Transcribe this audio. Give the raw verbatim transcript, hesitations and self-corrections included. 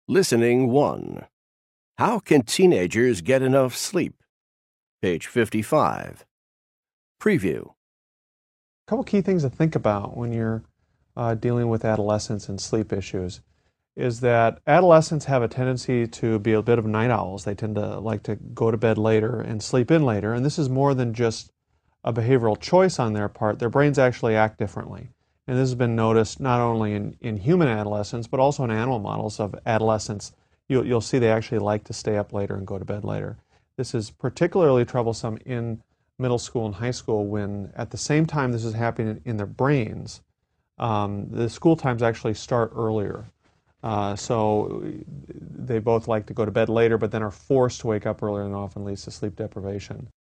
Listening one. How can teenagers get enough sleep? Page fifty-five. Preview. A couple key things to think about when you're uh, dealing with adolescents and sleep issues is that adolescents have a tendency to be a bit of night owls. They tend to like to go to bed later and sleep in later, and this is more than just a behavioral choice on their part. Their brains actually act differently. And this has been noticed not only in, in human adolescents, but also in animal models of adolescents. You'll, you'll see they actually like to stay up later and go to bed later. This is particularly troublesome in middle school and high school when at the same time this is happening in their brains, um, the school times actually start earlier. Uh, so they both like to go to bed later, but then are forced to wake up earlier and often leads to sleep deprivation.